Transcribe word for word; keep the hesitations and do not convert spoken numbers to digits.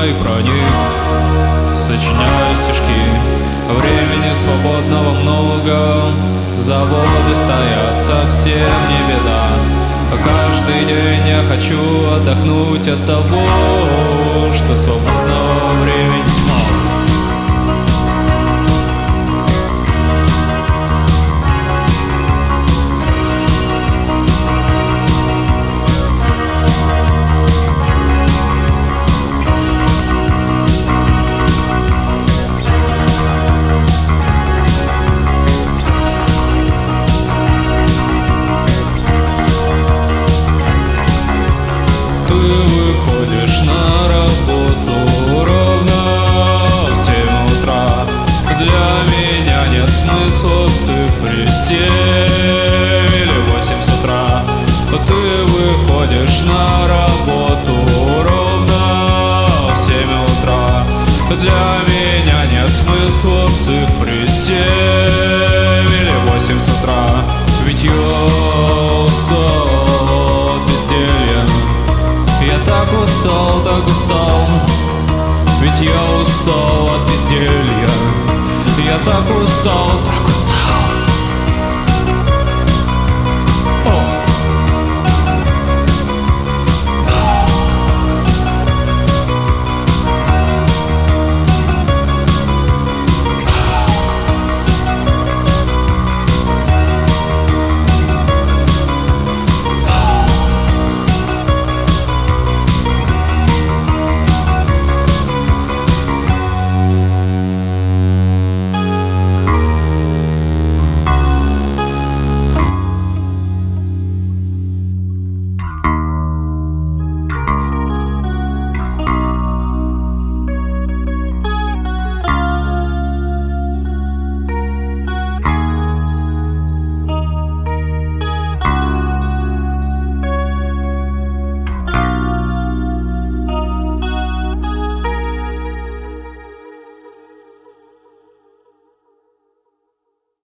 и про них сочиняю стишки. Времени свободного много, заводы стоят, совсем не беда. Каждый день я хочу отдохнуть от того, что свободного времени тьма. На работу ровно в семь утра. Для меня нет смысла в цифре семь или восемь с утра. Ты выходишь на работу ровно в семь утра. Для меня нет смысла в цифре семь или восемь с утра. Ведь я устал от безделья. Я так устал, так устал, ведь я устал от безделья. Я так устал, так устал.